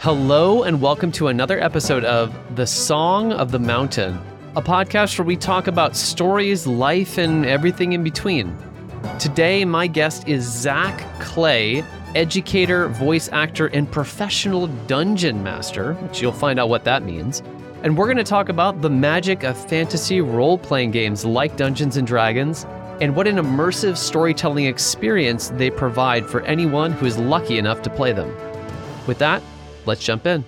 Hello and welcome to another episode of The Song of the Mountain, a podcast where we talk about stories, life, and everything in between. Today, my guest is Zach Clay, educator, voice actor, and professional dungeon master, which you'll find out what that means. And we're going to talk about the magic of fantasy role-playing games like Dungeons & Dragons, and what an immersive storytelling experience they provide for anyone who is lucky enough to play them. With that, let's jump in.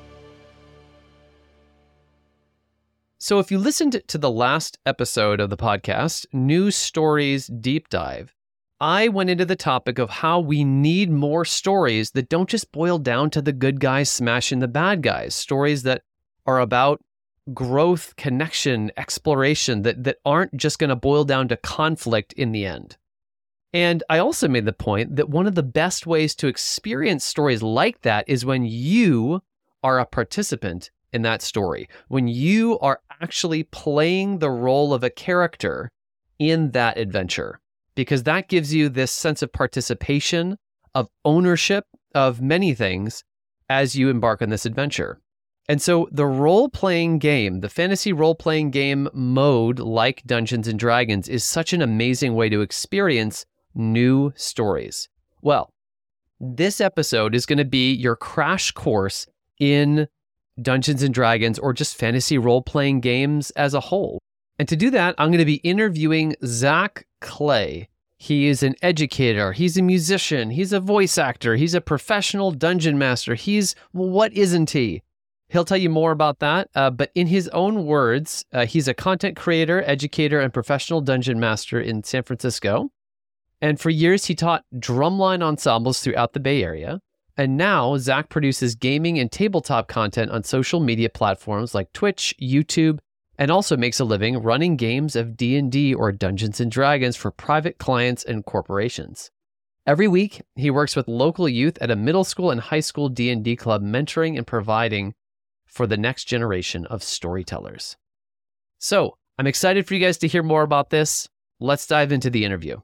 So if you listened to the last episode of the podcast, News Stories Deep Dive, I went into the topic of how we need more stories that don't just boil down to the good guys smashing the bad guys, stories that are about growth, connection, exploration, that aren't just going to boil down to conflict in the end. And I also made the point that one of the best ways to experience stories like that is when you are a participant in that story, when you are actually playing the role of a character in that adventure, because that gives you this sense of participation, of ownership of many things as you embark on this adventure. And so the role-playing game, the fantasy role-playing game mode like Dungeons & Dragons is such an amazing way to experience new stories. Well, this episode is going to be your crash course in Dungeons & Dragons or just fantasy role-playing games as a whole. And to do that, I'm going to be interviewing Zach Clay. He is an educator, he's a musician, he's a voice actor, he's a professional dungeon master. What isn't he? He'll tell you more about that, but in his own words, he's a content creator, educator, and professional dungeon master in San Francisco. And for years, he taught drumline ensembles throughout the Bay Area. And now, Zach produces gaming and tabletop content on social media platforms like Twitch, YouTube, and also makes a living running games of D&D or Dungeons & Dragons for private clients and corporations. Every week, he works with local youth at a middle school and high school D&D club, mentoring and providing for the next generation of storytellers. So, I'm excited for you guys to hear more about this. Let's dive into the interview.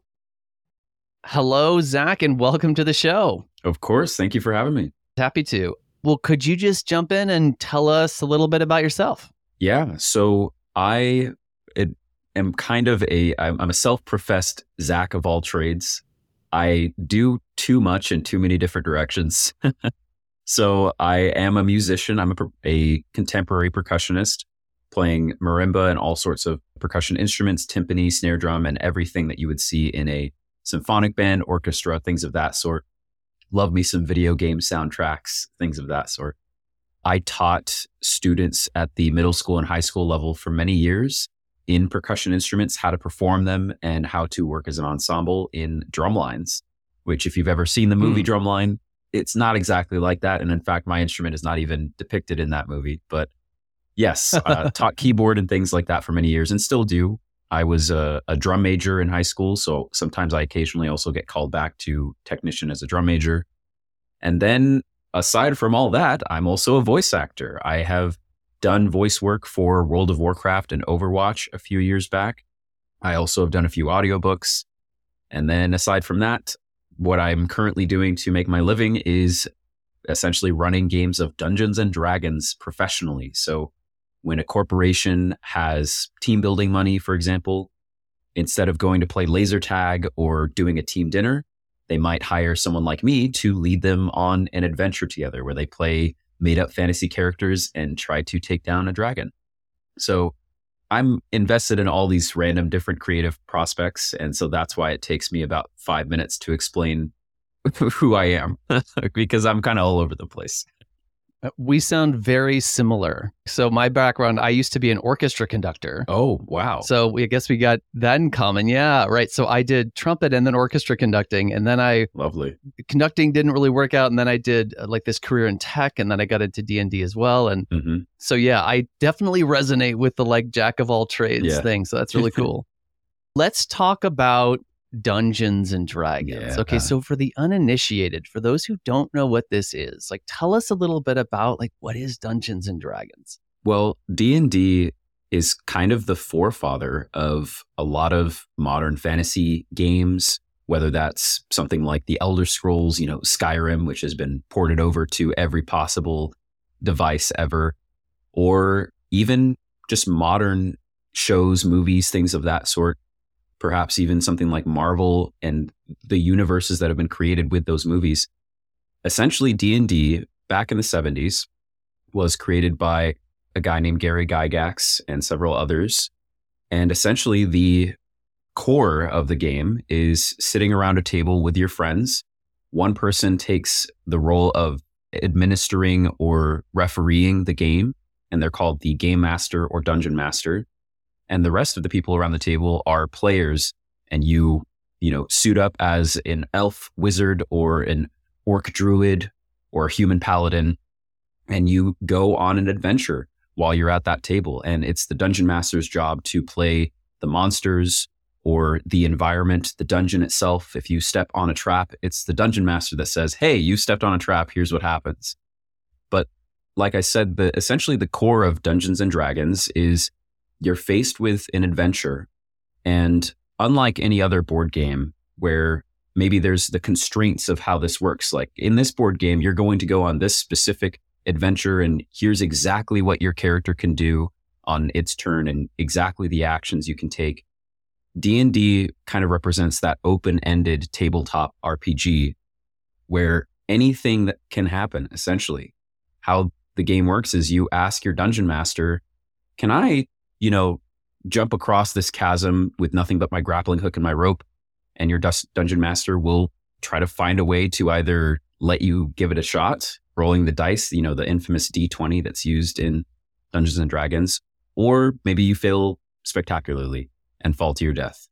Hello, Zach, and welcome to the show. Of course. Thank you for having me. Happy to. Well, could you just jump in and tell us a little bit about yourself? Yeah. So I'm a self-professed Zach of all trades. I do too much in too many different directions. So I am a musician. I'm a contemporary percussionist playing marimba and all sorts of percussion instruments, timpani, snare drum, and everything that you would see in a symphonic band, orchestra, things of that sort. Love me some video game soundtracks, things of that sort. I taught students at the middle school and high school level for many years in percussion instruments, how to perform them and how to work as an ensemble in drumlines, which if you've ever seen the movie Drumline, it's not exactly like that. And in fact, my instrument is not even depicted in that movie. But yes, taught keyboard and things like that for many years and still do. I was a drum major in high school, so sometimes I occasionally also get called back to technician as a drum major. And then aside from all that, I'm also a voice actor. I have done voice work for World of Warcraft and Overwatch a few years back. I also have done a few audiobooks. And then aside from that, what I'm currently doing to make my living is essentially running games of Dungeons & Dragons professionally. So when a corporation has team building money, for example, instead of going to play laser tag or doing a team dinner, they might hire someone like me to lead them on an adventure together where they play made up fantasy characters and try to take down a dragon. So I'm invested in all these random different creative prospects. And so that's why it takes me about 5 minutes to explain who I am because I'm kind of all over the place. We sound very similar. So my background, I used to be an orchestra conductor. Oh, wow. So I guess we got that in common. Yeah, right. So I did trumpet and then orchestra conducting. And then Lovely. Conducting didn't really work out. And then I did like this career in tech. And then I got into D&D as well. And so, yeah, I definitely resonate with the like jack of all trades thing. So that's really cool. Let's talk about Dungeons and Dragons. Yeah. Okay, so for the uninitiated, for those who don't know what this is, like tell us a little bit about like what is Dungeons and Dragons? Well, D&D is kind of the forefather of a lot of modern fantasy games, whether that's something like the Elder Scrolls, Skyrim, which has been ported over to every possible device ever, or even just modern shows, movies, things of that sort. Perhaps even something like Marvel and the universes that have been created with those movies. Essentially, D&D back in the 70s was created by a guy named Gary Gygax and several others. And essentially, the core of the game is sitting around a table with your friends. One person takes the role of administering or refereeing the game, and they're called the Game Master or Dungeon Master. And the rest of the people around the table are players, and you suit up as an elf wizard or an orc druid or a human paladin, and you go on an adventure while you're at that table. And it's the Dungeon Master's job to play the monsters or the environment, the dungeon itself. If you step on a trap, it's the Dungeon Master that says, hey, you stepped on a trap, here's what happens. But like I said, essentially the core of Dungeons and Dragons is you're faced with an adventure. And unlike any other board game where maybe there's the constraints of how this works, like in this board game, you're going to go on this specific adventure and here's exactly what your character can do on its turn and exactly the actions you can take. D&D kind of represents that open-ended tabletop RPG where anything that can happen, essentially. How the game works is you ask your dungeon master, can I jump across this chasm with nothing but my grappling hook and my rope? And your dungeon master will try to find a way to either let you give it a shot, rolling the dice, the infamous D20 that's used in Dungeons and Dragons, or maybe you fail spectacularly and fall to your death.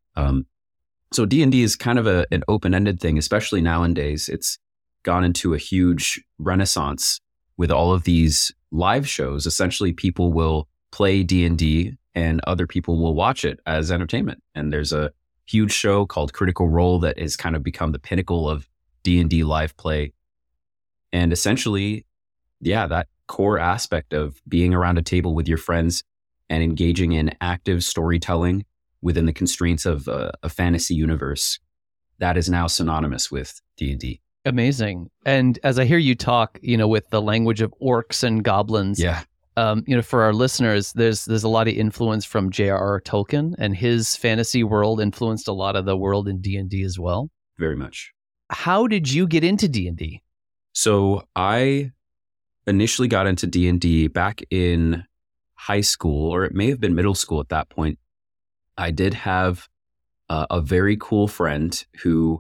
So D&D is kind of an open-ended thing, especially nowadays. It's gone into a huge renaissance with all of these live shows. Essentially, people will play D&D and other people will watch it as entertainment. And there's a huge show called Critical Role that has kind of become the pinnacle of D&D live play. And essentially, that core aspect of being around a table with your friends and engaging in active storytelling within the constraints of a fantasy universe, that is now synonymous with D&D. Amazing. And as I hear you talk, with the language of orcs and goblins, for our listeners, there's a lot of influence from J.R.R. Tolkien, and his fantasy world influenced a lot of the world in D&D as well. Very much. How did you get into D&D? So I initially got into D&D back in high school, or it may have been middle school at that point. I did have a very cool friend who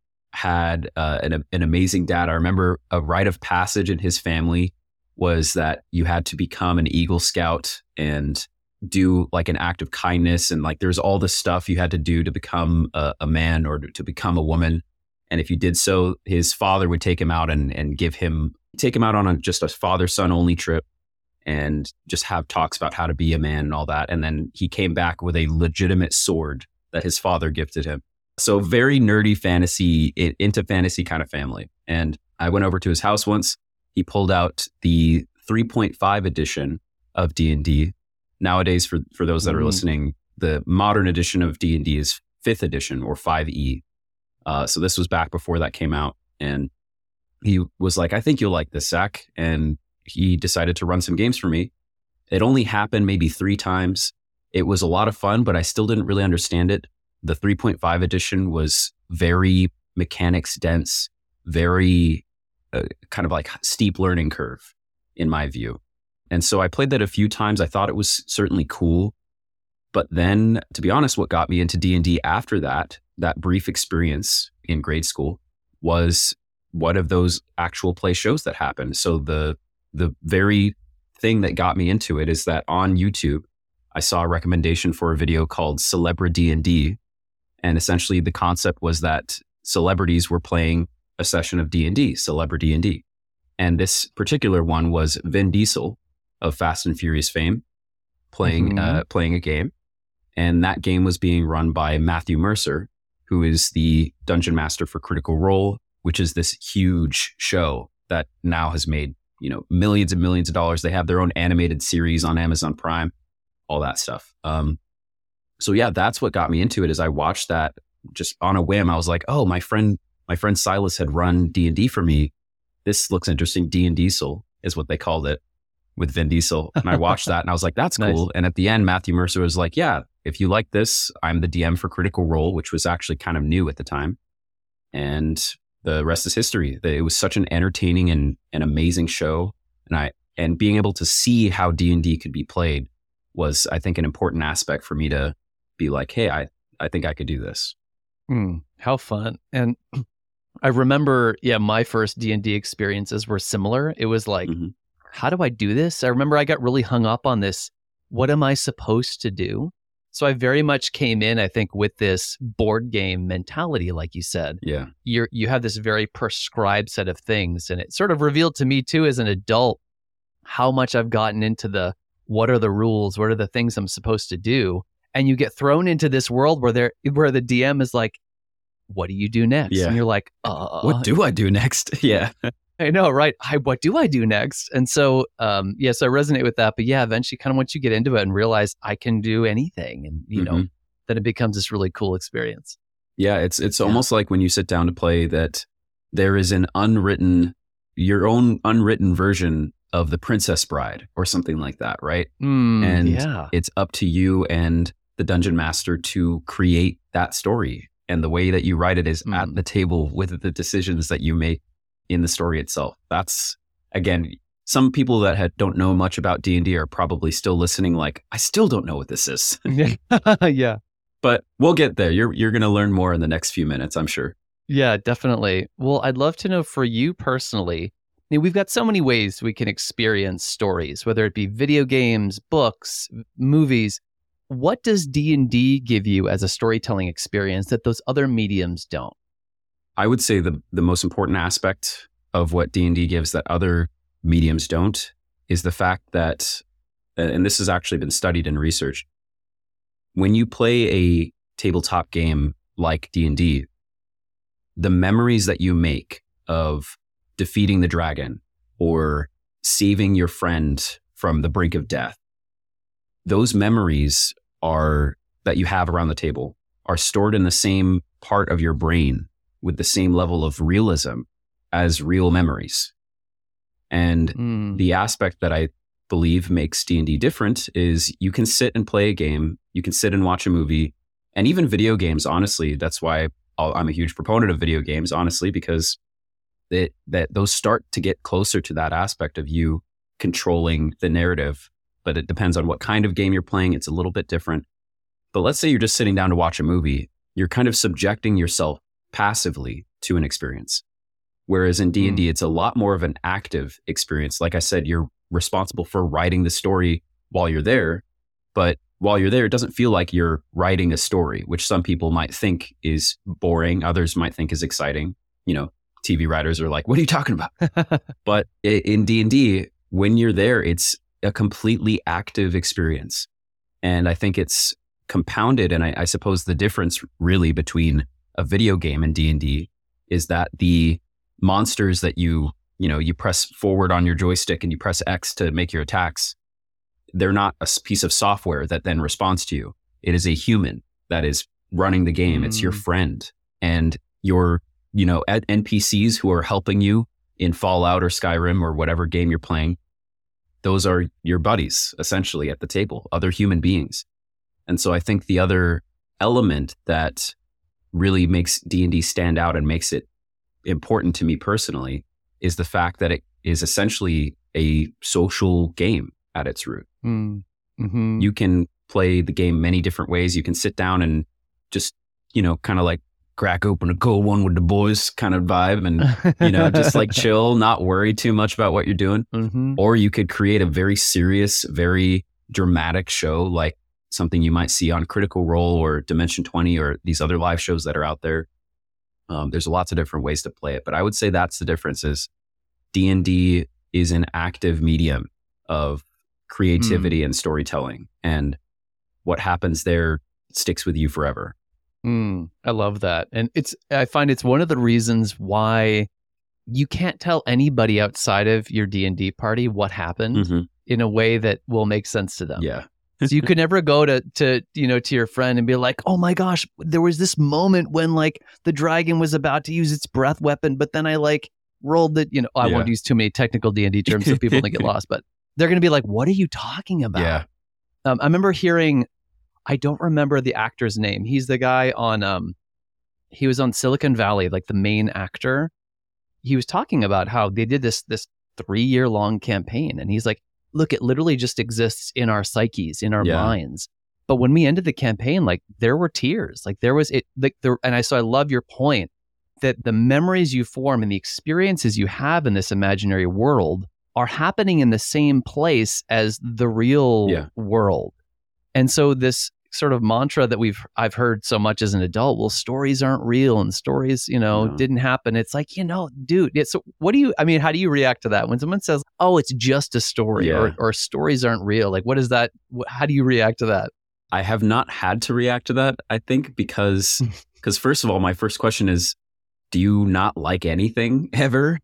had an amazing dad. I remember a rite of passage in his family was that you had to become an Eagle Scout and do like an act of kindness. And like there's all this stuff you had to do to become a man or to become a woman. And if you did so, his father would take him out and take him out on just a father-son only trip and just have talks about how to be a man and all that. And then he came back with a legitimate sword that his father gifted him. So very nerdy into fantasy kind of family. And I went over to his house once. He pulled out the 3.5 edition of D&D. Nowadays, for those that are listening, the modern edition of D&D is 5th edition or 5e. So this was back before that came out. And he was like, I think you'll like this, Zach. And he decided to run some games for me. It only happened maybe 3 times. It was a lot of fun, but I still didn't really understand it. The 3.5 edition was very mechanics dense, very kind of like steep learning curve in my view. And so I played that a few times. I thought it was certainly cool. But then, to be honest, what got me into D&D after that brief experience in grade school was one of those actual play shows that happened. So the very thing that got me into it is that on YouTube, I saw a recommendation for a video called Celebra D&D. And essentially the concept was that celebrities were playing a session of D&D, Celebra D&D. And this particular one was Vin Diesel of Fast and Furious fame playing a game. And that game was being run by Matthew Mercer, who is the dungeon master for Critical Role, which is this huge show that now has made, millions and millions of dollars. They have their own animated series on Amazon Prime, all that stuff. So yeah, that's what got me into it is I watched that just on a whim, I was like, oh, my friend Silas had run D&D for me. This looks interesting. D&Diesel is what they called it with Vin Diesel. And I watched that and I was like, that's cool. Nice. And at the end, Matthew Mercer was like, yeah, if you like this, I'm the DM for Critical Role, which was actually kind of new at the time. And the rest is history. It was such an entertaining and an amazing show. And being able to see how D&D could be played was, I think, an important aspect for me to be like, hey, I think I could do this. How fun. And I remember, my first D&D experiences were similar. It was like, how do I do this? I remember I got really hung up on this. What am I supposed to do? So I very much came in, I think, with this board game mentality, like you said. Yeah. You have this very prescribed set of things. And it sort of revealed to me too, as an adult, how much I've gotten into what are the rules? What are the things I'm supposed to do? And you get thrown into this world where the DM is like, what do you do next? Yeah. And you're like, what do I do next? Yeah. I know, right? What do I do next? And so, so I resonate with that. But eventually kind of once you get into it and realize I can do anything, and, you know, then it becomes this really cool experience. Yeah. It's almost like when you sit down to play that there is your own unwritten version of The Princess Bride or something like that, right? And it's up to you and the dungeon master to create that story. And the way that you write it is at the table with the decisions that you make in the story itself. That's, again, some people that don't know much about D&D are probably still listening like, I still don't know what this is. Yeah. But we'll get there. You're going to learn more in the next few minutes, I'm sure. Yeah, definitely. Well, I'd love to know for you personally, we've got so many ways we can experience stories, whether it be video games, books, movies. What does D&D give you as a storytelling experience that those other mediums don't? I would say the most important aspect of what D&D gives that other mediums don't is the fact that, and this has actually been studied in research, when you play a tabletop game like D&D, the memories that you make of defeating the dragon or saving your friend from the brink of death, those memories that you have around the table are stored in the same part of your brain with the same level of realism as real memories. And the aspect that I believe makes D&D different is you can sit and play a game, you can sit and watch a movie, and even video games, honestly. That's why I'm a huge proponent of video games, honestly, because that those start to get closer to that aspect of you controlling the narrative. But it depends on what kind of game you're playing. It's a little bit different. But let's say you're just sitting down to watch a movie. You're kind of subjecting yourself passively to an experience. Whereas in D&D, it's a lot more of an active experience. Like I said, you're responsible for writing the story while you're there. But while you're there, it doesn't feel like you're writing a story, which some people might think is boring. Others might think is exciting. You know, TV writers are like, what are you talking about? But in D&D, when you're there, it's a completely active experience. And I think it's compounded. And I suppose the difference really between a video game and D&D is that the monsters that you press forward on your joystick and you press X to make your attacks, they're not a piece of software that then responds to you. It is a human that is running the game. It's your friend. And your, NPCs who are helping you in Fallout or Skyrim or whatever game you're playing, those are your buddies, essentially, at the table, other human beings. And so I think the other element that really makes D&D stand out and makes it important to me personally is the fact that it is essentially a social game at its root. You can play the game many different ways. You can sit down and just, kind of like crack open a cold one with the boys kind of vibe and, just like chill, not worry too much about what you're doing. Or you could create a very serious, very dramatic show, like something you might see on Critical Role or Dimension 20 or these other live shows that are out there. There's lots of different ways to play it, but I would say that's the difference is D&D is an active medium of creativity and storytelling. And what happens there sticks with you forever. I love that. And I find it's one of the reasons why you can't tell anybody outside of your D&D party what happened in a way that will make sense to them. Yeah. So you could never go to your friend and be like, oh my gosh, there was this moment when like the dragon was about to use its breath weapon, but then I like rolled it. I won't use too many technical D&D terms so people don't get lost, but they're going to be like, what are you talking about? Yeah. I remember hearing, I don't remember the actor's name. He's the guy on, he was on Silicon Valley, like the main actor. He was talking about how they did this 3-year-long campaign. And he's like, look, it literally just exists in our psyches, in our minds. But when we ended the campaign, like there were tears, like there was it, like there, so I love your point that the memories you form and the experiences you have in this imaginary world are happening in the same place as the real world. And so this sort of mantra that I've heard so much as an adult, well, stories aren't real and stories, didn't happen. It's like, dude, so how do you react to that when someone says, oh, it's just a story or stories aren't real? Like, what is that? How do you react to that? I have not had to react to that, I think, because first of all, my first question is, do you not like anything ever?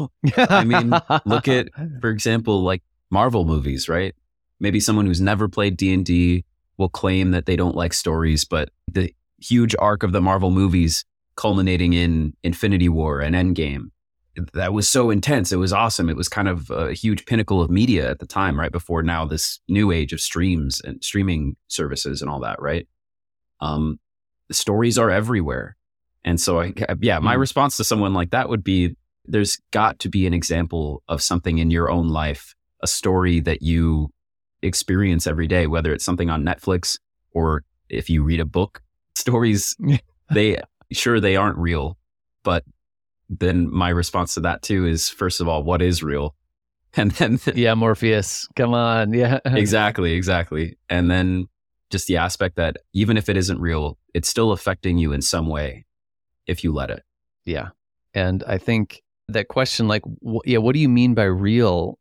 I mean, look at, for example, like Marvel movies, right? Maybe someone who's never played D&D will claim that they don't like stories, but the huge arc of the Marvel movies culminating in Infinity War and Endgame, that was so intense. It was awesome. It was kind of a huge pinnacle of media at the time, right? Before now this new age of streams and streaming services and all that, right? The stories are everywhere. And so, my response to someone like that would be, there's got to be an example of something in your own life, a story that you experience every day, whether it's something on Netflix or if you read a book. Stories, they aren't real. But then my response to that too is, first of all, what is real? And then Morpheus, come on. Yeah. Exactly. And then just the aspect that even if it isn't real, it's still affecting you in some way if you let it. Yeah. And I think that question, like, what do you mean by real?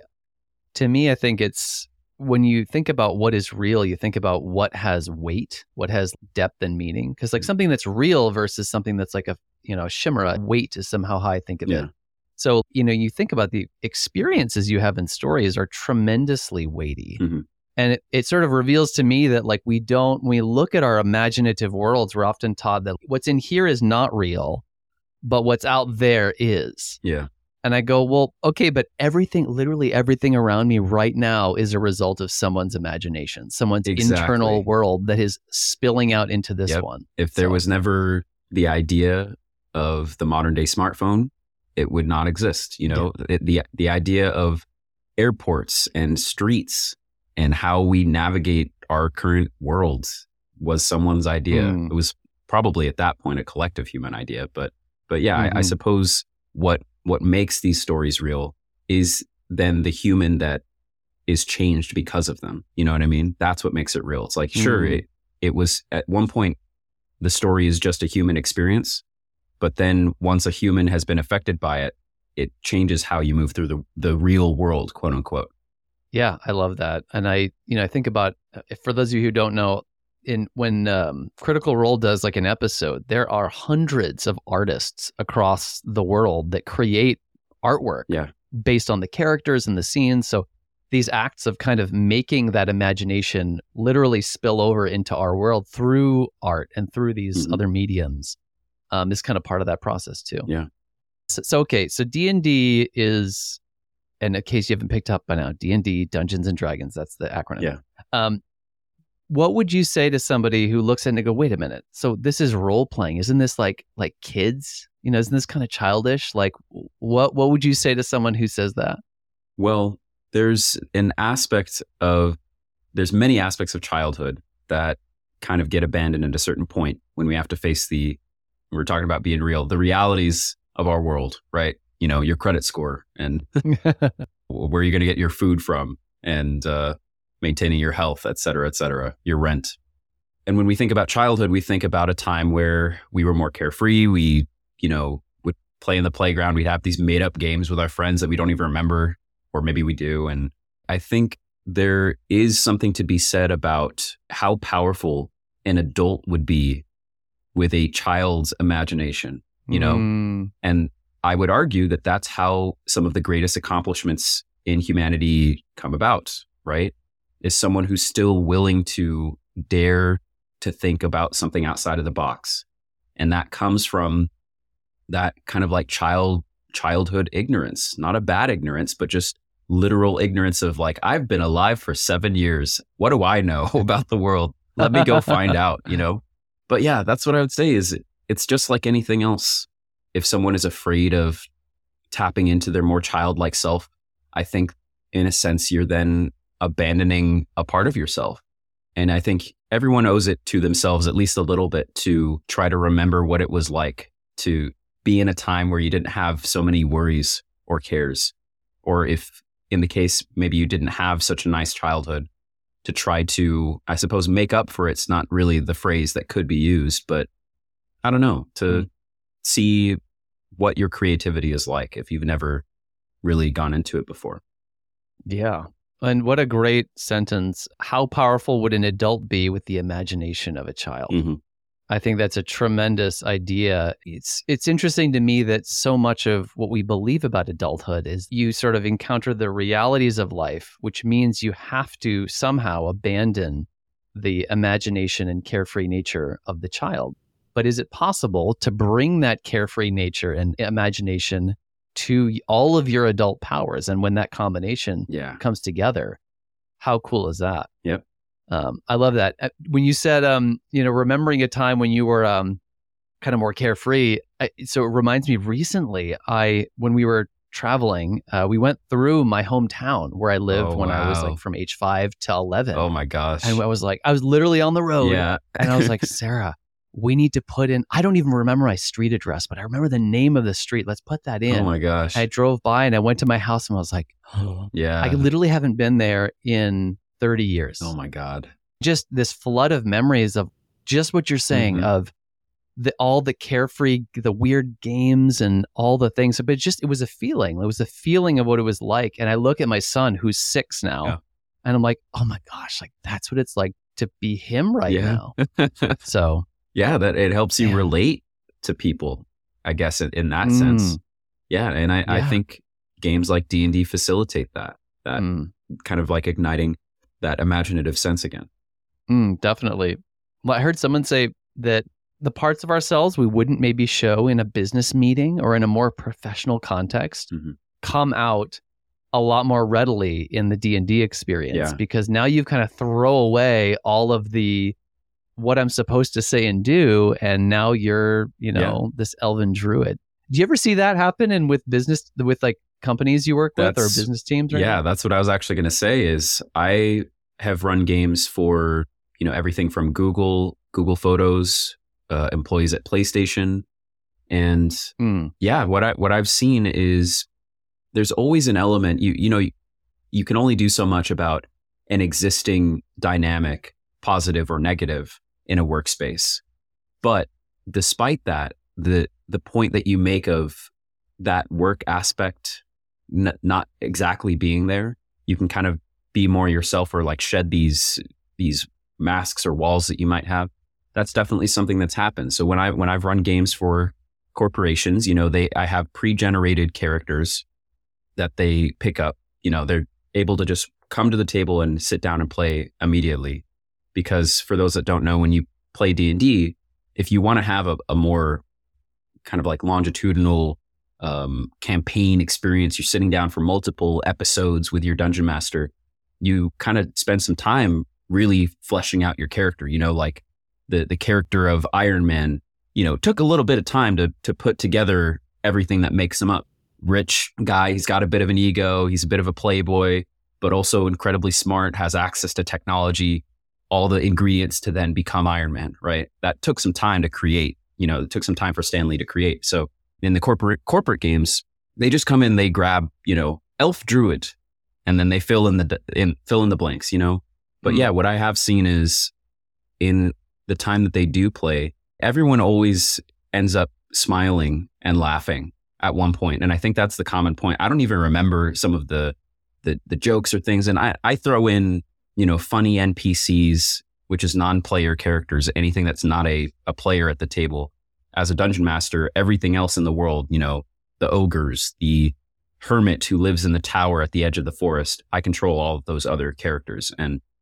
To me, I think it's, when you think about what is real, you think about what has weight, what has depth and meaning. Because like something that's real versus something that's like a chimera, weight is somehow how I think of it. So, you think about the experiences you have in stories are tremendously weighty. Mm-hmm. And it sort of reveals to me that like when we look at our imaginative worlds, we're often taught that what's in here is not real, but what's out there is. Yeah. And I go, well, okay, but literally everything around me right now is a result of someone's imagination, someone's internal world that is spilling out into this one. If there was never the idea of the modern day smartphone, it would not exist. The idea of airports and streets and how we navigate our current world was someone's idea. It was probably at that point a collective human idea, but I suppose what makes these stories real is then the human that is changed because of them. You know what I mean? That's what makes it real. It's like, sure, it was at one point, the story is just a human experience, but then once a human has been affected by it, it changes how you move through the real world, quote unquote. Yeah, I love that. And I think about, for those of you who don't know, when Critical Role does like an episode, there are hundreds of artists across the world that create artwork based on the characters and the scenes. So these acts of kind of making that imagination literally spill over into our world through art and through these other mediums is kind of part of that process too. Yeah. So D&D is, and in case you haven't picked up by now, D&D, Dungeons and Dragons, that's the acronym. Yeah. What would you say to somebody who looks at it and go, wait a minute, so this is role playing. Isn't this like kids? Isn't this kind of childish? Like what would you say to someone who says that? Well, there's many aspects of childhood that kind of get abandoned at a certain point when we have to face we're talking about being real, the realities of our world, right? Your credit score and where you're going to get your food from and maintaining your health, et cetera, your rent. And when we think about childhood, we think about a time where we were more carefree. We, would play in the playground. We'd have these made up games with our friends that we don't even remember, or maybe we do. And I think there is something to be said about how powerful an adult would be with a child's imagination, And I would argue that that's how some of the greatest accomplishments in humanity come about, right? is someone who's still willing to dare to think about something outside of the box. And that comes from that kind of like childhood ignorance, not a bad ignorance, but just literal ignorance of like, I've been alive for 7 years. What do I know about the world? Let me go find out, you know? But yeah, that's what I would say is it's just like anything else. If someone is afraid of tapping into their more childlike self, I think in a sense, you're then abandoning a part of yourself. And I think everyone owes it to themselves at least a little bit to try to remember what it was like to be in a time where you didn't have so many worries or cares. Or if in the case, maybe you didn't have such a nice childhood, to try to, I suppose, make up for it's not really the phrase that could be used, but I don't know, to see what your creativity is like if you've never really gone into it before. Yeah. And what a great sentence. How powerful would an adult be with the imagination of a child? Mm-hmm. I think that's a tremendous idea. It's interesting to me that so much of what we believe about adulthood is you sort of encounter the realities of life, which means you have to somehow abandon the imagination and carefree nature of the child. But is it possible to bring that carefree nature and imagination to all of your adult powers? And when that combination comes together, how cool is that? Yep. I love that. When you said, remembering a time when you were kind of more carefree, so it reminds me recently, when we were traveling, we went through my hometown where I lived when I was like from age 5 to 11. Oh my gosh. And I was literally on the road. Yeah. And I was like, Sarah, we need to put in, I don't even remember my street address, but I remember the name of the street. Let's put that in. Oh my gosh. I drove by and I went to my house and I was like, yeah. I literally haven't been there in 30 years. Oh my God. Just this flood of memories of just what you're saying of all the carefree, the weird games and all the things. But it was a feeling. It was a feeling of what it was like. And I look at my son who's 6 now and I'm like, oh my gosh, like that's what it's like to be him right now. So yeah, that it helps you relate to people, I guess, in that sense. Yeah. And I think games like D&D facilitate that kind of like igniting that imaginative sense again. Definitely. Well, I heard someone say that the parts of ourselves we wouldn't maybe show in a business meeting or in a more professional context come out a lot more readily in the D&D experience because now you kind of throw away all of the what I'm supposed to say and do, and now you're, this elven druid. Do you ever see that happen and with business, with like companies you work with or business teams? Right now? That's what I was actually going to say is I have run games for, everything from Google Photos, employees at PlayStation. And what I've seen is there's always an element, you can only do so much about an existing dynamic, positive or negative in a workspace. But despite that, the point that you make of that work aspect not exactly being there, you can kind of be more yourself or like shed these masks or walls that you might have. That's definitely something that's happened. So when I've run games for corporations, I have pre-generated characters that they pick up. They're able to just come to the table and sit down and play immediately. Because for those that don't know, when you play D&D, if you want to have a more kind of like longitudinal campaign experience, you're sitting down for multiple episodes with your dungeon master, you kind of spend some time really fleshing out your character. Like the character of Iron Man, took a little bit of time to put together everything that makes him up. Rich guy, he's got a bit of an ego, he's a bit of a playboy, but also incredibly smart, has access to technology, all the ingredients to then become Iron Man, right? That took some time to create, it took some time for Stan Lee to create. So in the corporate games, they just come in, they grab, elf druid, and then they fill in the blanks, But yeah, what I have seen is in the time that they do play, everyone always ends up smiling and laughing at one point. And I think that's the common point. I don't even remember some of the jokes or things. And I throw in, funny NPCs, which is non-player characters, anything that's not a player at the table. As a dungeon master, everything else in the world, the ogres, the hermit who lives in the tower at the edge of the forest, I control all of those other characters. And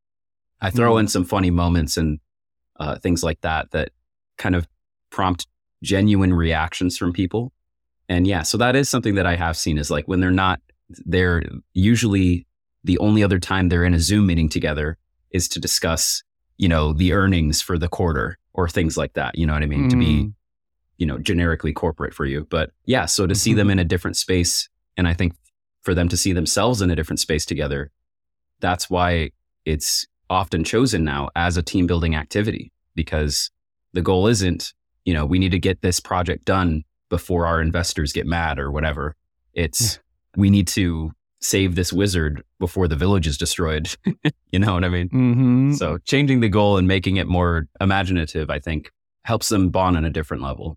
I throw in some funny moments and things like that kind of prompt genuine reactions from people. And yeah, so that is something that I have seen is like when they're usually the only other time they're in a Zoom meeting together is to discuss, the earnings for the quarter or things like that. You know what I mean? To be, generically corporate for you. But yeah, so to see them in a different space, and I think for them to see themselves in a different space together, that's why it's often chosen now as a team building activity, because the goal isn't, we need to get this project done before our investors get mad or whatever. It's we need to save this wizard before the village is destroyed. You know what I mean? Mm-hmm. So changing the goal and making it more imaginative, I think, helps them bond on a different level.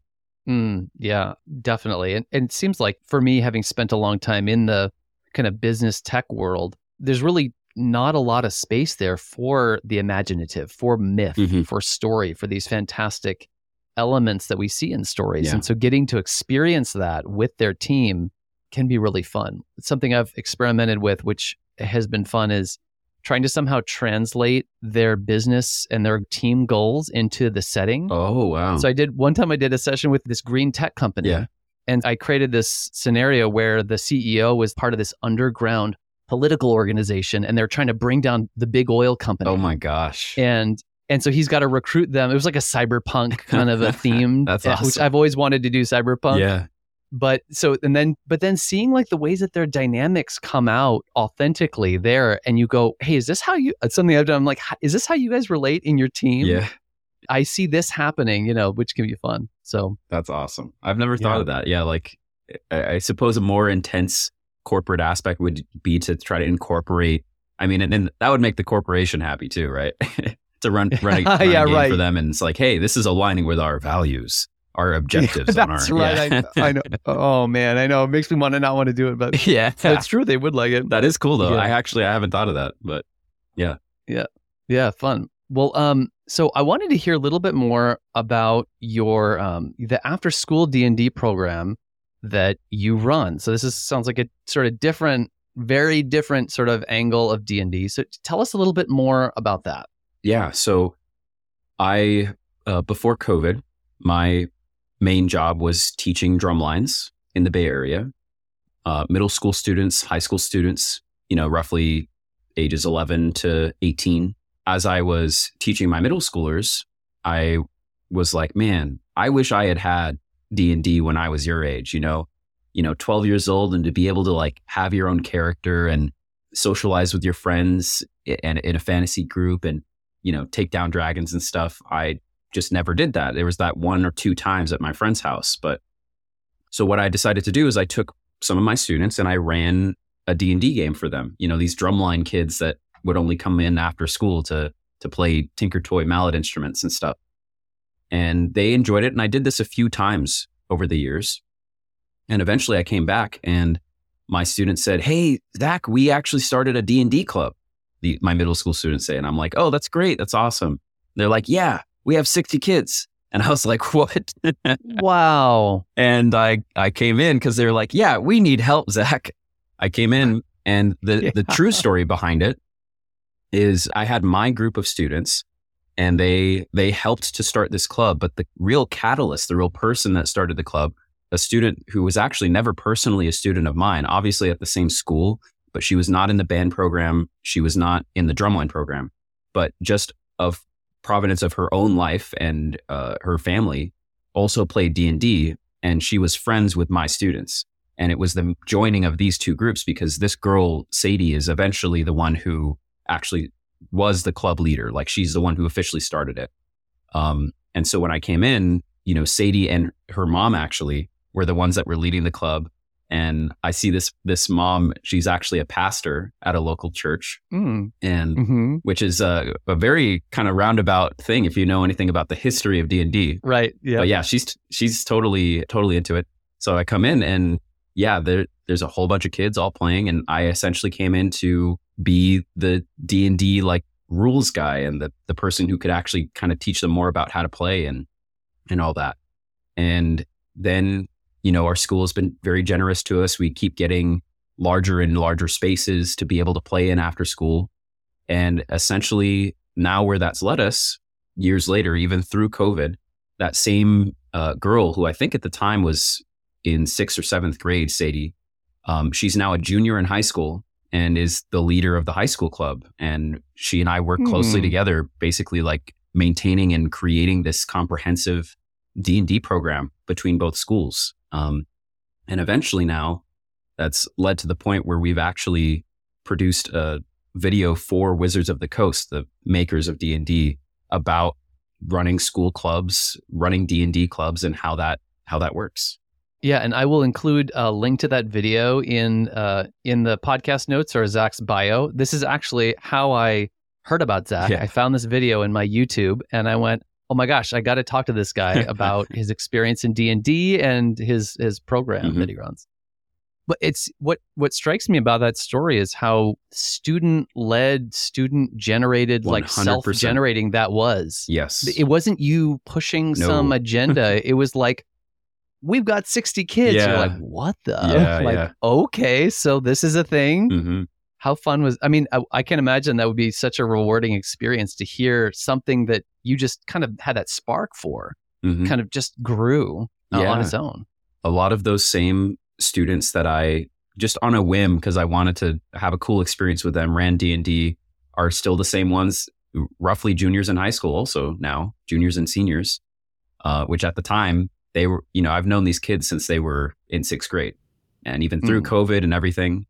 Yeah, definitely. And it seems like for me, having spent a long time in the kind of business tech world, there's really not a lot of space there for the imaginative, for myth, for story, for these fantastic elements that we see in stories. Yeah. And so getting to experience that with their team can be really fun. It's something I've experimented with, which has been fun, is trying to somehow translate their business and their team goals into the setting. Oh, wow. So one time I did a session with this green tech company. Yeah. And I created this scenario where the CEO was part of this underground political organization, and they're trying to bring down the big oil company. Oh my gosh. And so he's got to recruit them. It was like a cyberpunk kind of a theme. That's awesome. Which I've always wanted to do cyberpunk. Yeah. But then seeing like the ways that their dynamics come out authentically there, and you go, hey, is this how you, it's something I've done. I'm like, is this how you guys relate in your team? Yeah. I see this happening, which can be fun. So that's awesome. I've never thought of that. Yeah. Like I suppose a more intense corporate aspect would be to try to incorporate, and that would make the corporation happy too, right? To run a game for them. And it's like, hey, this is aligning with our values, our objectives. That's right. Yeah. I know. Oh man, I know. It makes me not want to do it, but yeah, it's true. They would like it. That is cool though. Yeah. I haven't thought of that, but yeah. Yeah. Fun. Well, so I wanted to hear a little bit more about your, the after school D&D program that you run. So sounds like a sort of very different sort of angle of D&D. So tell us a little bit more about that. Yeah. So I, before COVID, my main job was teaching drumlines in the Bay Area, middle school students, high school students, roughly ages 11 to 18. As I was teaching my middle schoolers, I was like, man, I wish I had D&D when I was your age, 12 years old, and to be able to like have your own character and socialize with your friends and in a fantasy group and, take down dragons and stuff. I just never did that. There was that 1 or 2 times at my friend's house. But so what I decided to do is I took some of my students and I ran a D&D game for them. These drumline kids that would only come in after school to play Tinker Toy mallet instruments and stuff. And they enjoyed it. And I did this a few times over the years. And eventually I came back and my students said, hey, Zach, we actually started a D&D club. My middle school students say, and I'm like, oh, that's great. That's awesome. They're like, yeah, we have 60 kids. And I was like, what? Wow. And I came in because they're like, yeah, we need help, Zach. I came in and the true story behind it is I had my group of students and they helped to start this club. But the real catalyst, the real person that started the club, a student who was actually never personally a student of mine, obviously at the same school, but she was not in the band program. She was not in the drumline program, but just of provenance of her own life and her family also played D&D, and she was friends with my students. And it was the joining of these two groups because this girl, Sadie, is eventually the one who actually was the club leader. Like she's the one who officially started it. And so when I came in, Sadie and her mom actually were the ones that were leading the club. And I see this mom, she's actually a pastor at a local church, and which is a very kind of roundabout thing if you know anything about the history of D&D. Right. Yeah. But yeah, she's totally into it. So I come in and yeah, there's a whole bunch of kids all playing, and I essentially came in to be the D&D like rules guy and the person who could actually kind of teach them more about how to play and all that. And then our school has been very generous to us. We keep getting larger and larger spaces to be able to play in after school. And essentially, now where that's led us years later, even through COVID, that same girl who I think at the time was in 6th or 7th grade, Sadie, she's now a junior in high school and is the leader of the high school club. And she and I work closely together, basically like maintaining and creating this comprehensive D&D program between both schools. And eventually now that's led to the point where we've actually produced a video for Wizards of the Coast, the makers of D&D, about running school clubs, running D&D clubs, and how that works. Yeah, and I will include a link to that video in the podcast notes or Zach's bio. This is actually how I heard about Zach. Yeah. I found this video in my YouTube, and I went, "Oh my gosh, I got to talk to this guy about his experience in D&D and his program that he runs." But it's what strikes me about that story is how student-led, student-generated, 100%. Like self-generating that was. Yes. It wasn't you pushing some agenda. It was like, we've got 60 kids. Yeah. You're like, what the? Okay, so this is a thing. Mm-hmm. How fun was, I can imagine that would be such a rewarding experience to hear something that you just kind of had that spark for, kind of just grew on its own. A lot of those same students that I just on a whim, because I wanted to have a cool experience with them, ran D&D, are still the same ones, roughly juniors in high school also now, juniors and seniors, which at the time they were, I've known these kids since they were in 6th grade and even through COVID and everything.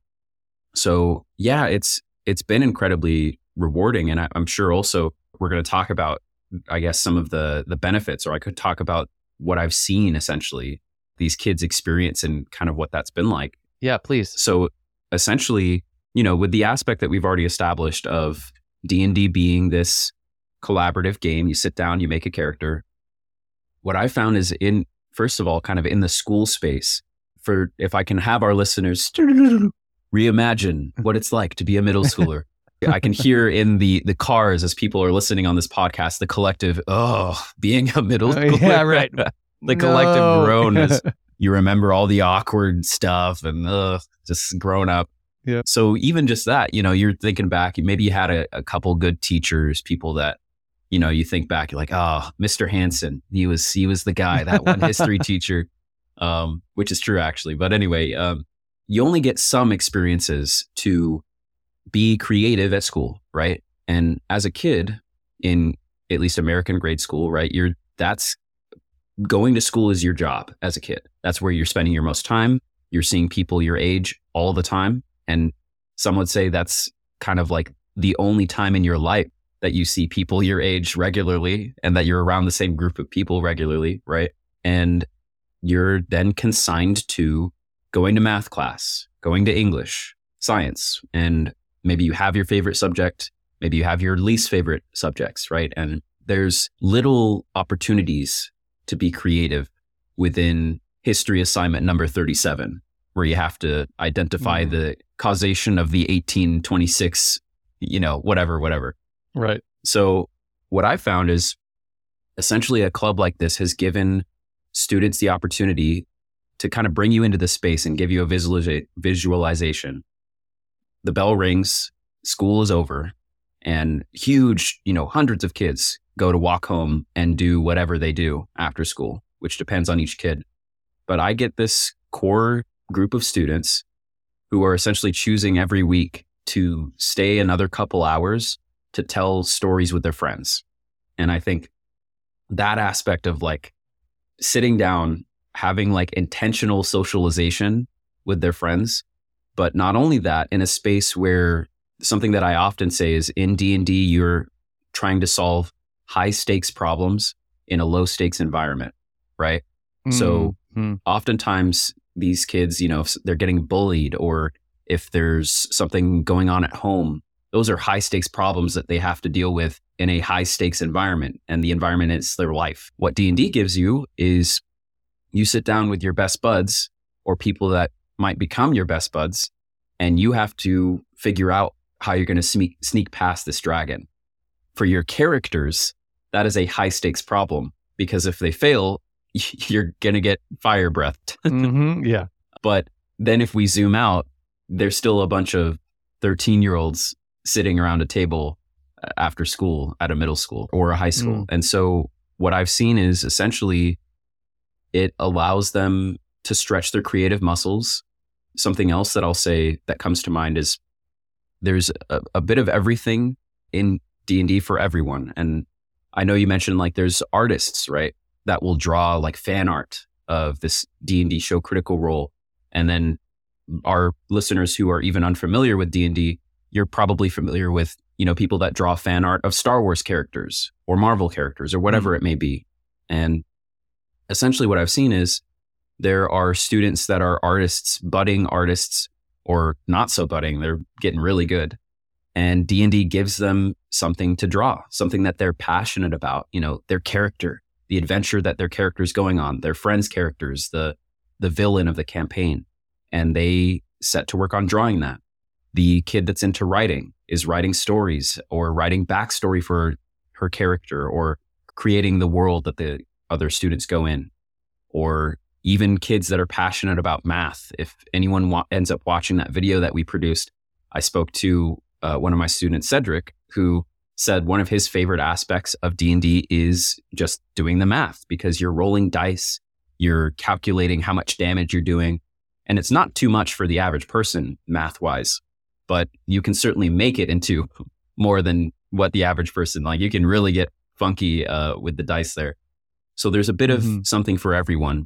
So yeah, it's been incredibly rewarding. And I'm sure also we're going to talk about, I guess, some of the benefits, or I could talk about what I've seen essentially these kids experience and kind of what that's been like. Yeah, please. So essentially, with the aspect that we've already established of D&D being this collaborative game, you sit down, you make a character. What I found is first of all, kind of in the school space, if I can have our listeners reimagine what it's like to be a middle schooler. I can hear in the cars as people are listening on this podcast, the collective, being a middle schooler. Yeah, right. The collective groan as you remember all the awkward stuff and just growing up. Yeah. So even just that, you're thinking back, maybe you had a couple good teachers, people that, you think back, you're like, Mr. Hansen, he was the guy, that one history teacher, which is true actually. But anyway, you only get some experiences to be creative at school, right? And as a kid in at least American grade school, right, that's going to school is your job as a kid. That's where you're spending your most time. You're seeing people your age all the time. And some would say that's kind of like the only time in your life that you see people your age regularly and that you're around the same group of people regularly, right? And you're then consigned to going to math class, going to English, science, and maybe you have your favorite subject, maybe you have your least favorite subjects, right? And there's little opportunities to be creative within history assignment number 37, where you have to identify the causation of the 1826, whatever. Right. So what I found is essentially a club like this has given students the opportunity to kind of bring you into the space and give you a visualization. The bell rings, school is over, and huge, hundreds of kids go to walk home and do whatever they do after school, which depends on each kid. But I get this core group of students who are essentially choosing every week to stay another couple hours to tell stories with their friends. And I think that aspect of like sitting down, having like intentional socialization with their friends, but not only that, in a space where something that I often say is in D&D, you're trying to solve high stakes problems in a low stakes environment, right? So oftentimes these kids, if they're getting bullied or if there's something going on at home, those are high stakes problems that they have to deal with in a high stakes environment, and the environment is their life. What D&D gives you is you sit down with your best buds or people that might become your best buds, and you have to figure out how you're going to sneak past this dragon. For your characters, that is a high stakes problem, because if they fail, you're going to get fire breathed. Yeah. But then if we zoom out, there's still a bunch of 13-year-olds sitting around a table after school at a middle school or a high school. Mm. And so what I've seen is essentially it allows them to stretch their creative muscles. Something else that I'll say that comes to mind is there's a bit of everything in D&D for everyone. And I know you mentioned like there's artists, right, that will draw like fan art of this D&D show Critical Role. And then our listeners who are even unfamiliar with D&D, you're probably familiar with, people that draw fan art of Star Wars characters or Marvel characters or whatever it may be. And essentially what I've seen is there are students that are artists, budding artists, or not so budding. They're getting really good. And D&D gives them something to draw, something that they're passionate about, their character, the adventure that their character's going on, their friends' characters, the villain of the campaign. And they set to work on drawing that. The kid that's into writing is writing stories or writing backstory for her character or creating the world that the other students go in. Or even kids that are passionate about math. If anyone ends up watching that video that we produced, I spoke to one of my students, Cedric, who said one of his favorite aspects of D&D is just doing the math because you're rolling dice, you're calculating how much damage you're doing. And it's not too much for the average person math-wise, but you can certainly make it into more than what the average person, like you can really get funky with the dice there. So there's a bit of something for everyone.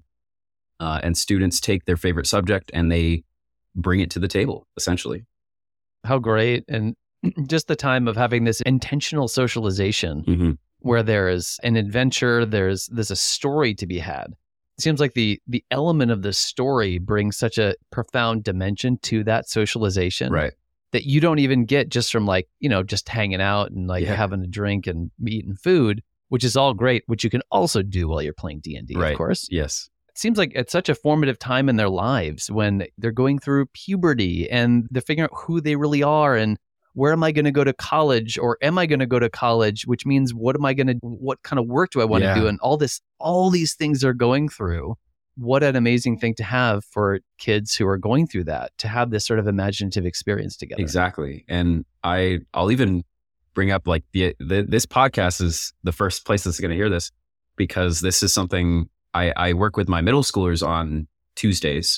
And students take their favorite subject and they bring it to the table, essentially. How great. And just the time of having this intentional socialization where there is an adventure, there's a story to be had. It seems like the element of the story brings such a profound dimension to that socialization, right, that you don't even get just from like, just hanging out and like having a drink and eating food, which is all great, which you can also do while you're playing D&D, right, of course. Yes. It seems like it's such a formative time in their lives when they're going through puberty and they're figuring out who they really are and where am I going to go to college, or am I going to go to college, which means what kind of work do I want to do? And all these things they're going through. What an amazing thing to have for kids who are going through that, to have this sort of imaginative experience together. Exactly. And I'll even bring up like this podcast is the first place that's going to hear this, because this is something I work with my middle schoolers on Tuesdays,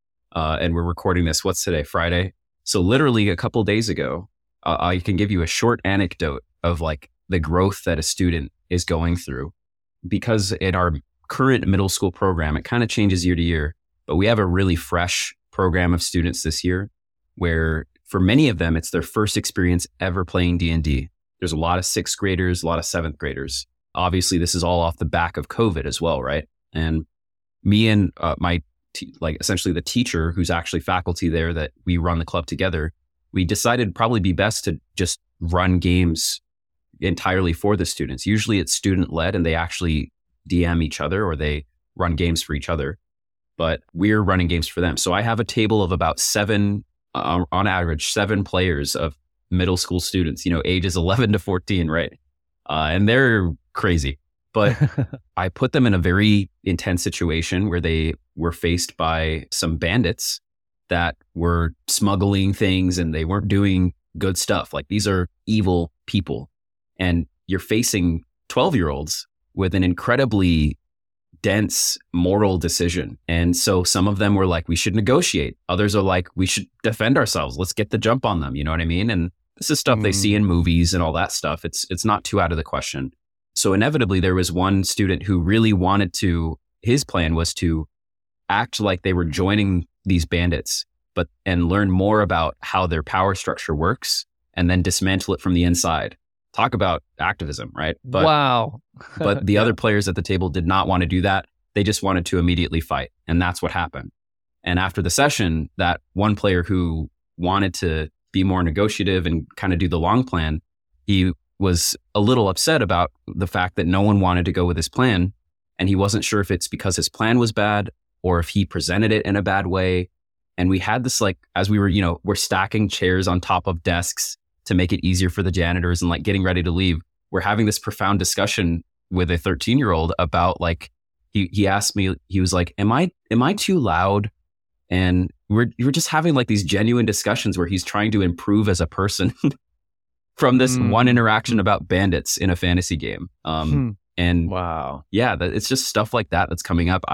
and we're recording this. What's today? Friday. So literally a couple days ago, I can give you a short anecdote of like the growth that a student is going through, because in our current middle school program, it kind of changes year to year, but we have a really fresh program of students this year where for many of them, it's their first experience ever playing D&D. There's a lot of 6th graders, a lot of 7th graders. Obviously, this is all off the back of COVID as well, right? And me and essentially the teacher who's actually faculty there that we run the club together, we decided it'd probably be best to just run games entirely for the students. Usually it's student led and they actually DM each other or they run games for each other, but we're running games for them. So I have a table of about 7, on average, 7 players of middle school students, ages 11 to 14, right? And they're crazy. But I put them in a very intense situation where they were faced by some bandits that were smuggling things and they weren't doing good stuff. Like these are evil people. And you're facing 12-year-olds with an incredibly dense moral decision. And so some of them were like, we should negotiate. Others are like, we should defend ourselves. Let's get the jump on them. You know what I mean? And this is stuff they see in movies and all that stuff. It's not too out of the question. So inevitably, there was one student who really wanted to, his plan was to act like they were joining these bandits, and learn more about how their power structure works and then dismantle it from the inside. Talk about activism, right? But, wow. But the other players at the table did not want to do that. They just wanted to immediately fight. And that's what happened. And after the session, that one player who wanted to be more negotiative and kind of do the long plan, he was a little upset about the fact that no one wanted to go with his plan. And he wasn't sure if it's because his plan was bad or if he presented it in a bad way. And we had this like, as we were, we're stacking chairs on top of desks to make it easier for the janitors and like getting ready to leave. We're having this profound discussion with a 13-year-old about like, he asked me, he was like, am I too loud? And we're just having like these genuine discussions where he's trying to improve as a person. from this one interaction about bandits in a fantasy game. And wow. Yeah, it's just stuff like that that's coming up.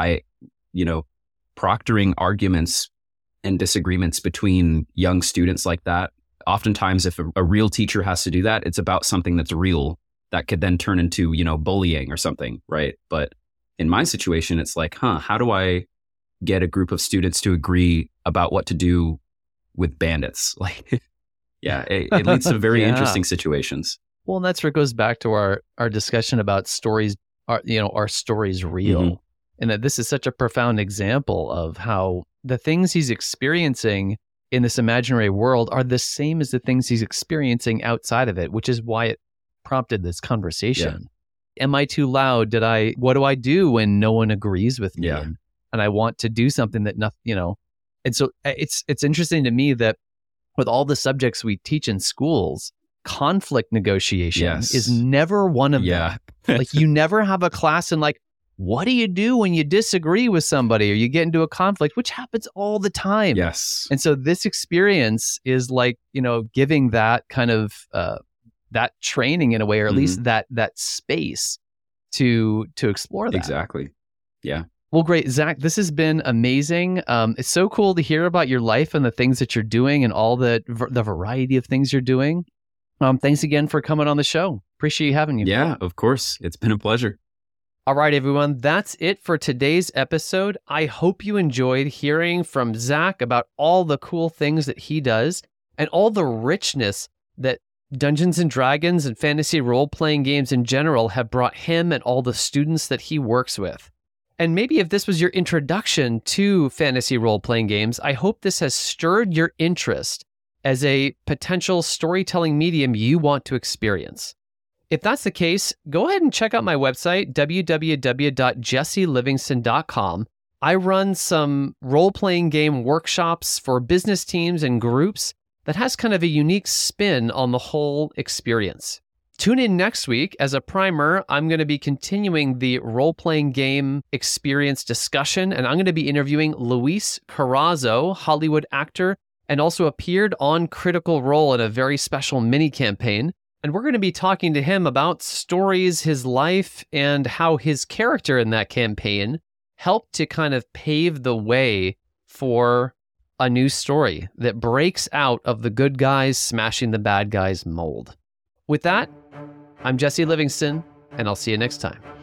Proctoring arguments and disagreements between young students like that. Oftentimes, if a real teacher has to do that, it's about something that's real that could then turn into, bullying or something, right? But in my situation, it's like, how do I get a group of students to agree about what to do with bandits? Like, yeah, it leads to very interesting situations. Well, and that's where it goes back to our discussion about stories. Are stories real? And that this is such a profound example of how the things he's experiencing in this imaginary world are the same as the things he's experiencing outside of it, which is why it prompted this conversation. Yeah. Am I too loud? What do I do when no one agrees with me? Yeah. And I want to do something that nothing, and so it's interesting to me that with all the subjects we teach in schools, conflict negotiation is never one of them. Like you never have a class in like, what do you do when you disagree with somebody or you get into a conflict, which happens all the time. Yes. And so this experience is like, giving that kind of that training in a way, or at least that space to explore that. Exactly. Yeah. Well, great. Zach, this has been amazing. It's so cool to hear about your life and the things that you're doing and all the variety of things you're doing. Thanks again for coming on the show. Appreciate having you. Yeah, of course. It's been a pleasure. All right, everyone. That's it for today's episode. I hope you enjoyed hearing from Zach about all the cool things that he does and all the richness that Dungeons and Dragons and fantasy role-playing games in general have brought him and all the students that he works with. And maybe if this was your introduction to fantasy role-playing games, I hope this has stirred your interest as a potential storytelling medium you want to experience. If that's the case, go ahead and check out my website, www.jesselivingston.com. I run some role-playing game workshops for business teams and groups that has kind of a unique spin on the whole experience. Tune in next week. As a primer, I'm going to be continuing the role-playing game experience discussion, and I'm going to be interviewing Luis Carrazzo, Hollywood actor, and also appeared on Critical Role in a very special mini campaign. And we're going to be talking to him about stories, his life, and how his character in that campaign helped to kind of pave the way for a new story that breaks out of the good guys smashing the bad guys mold. With that, I'm Jesse Livingston, and I'll see you next time.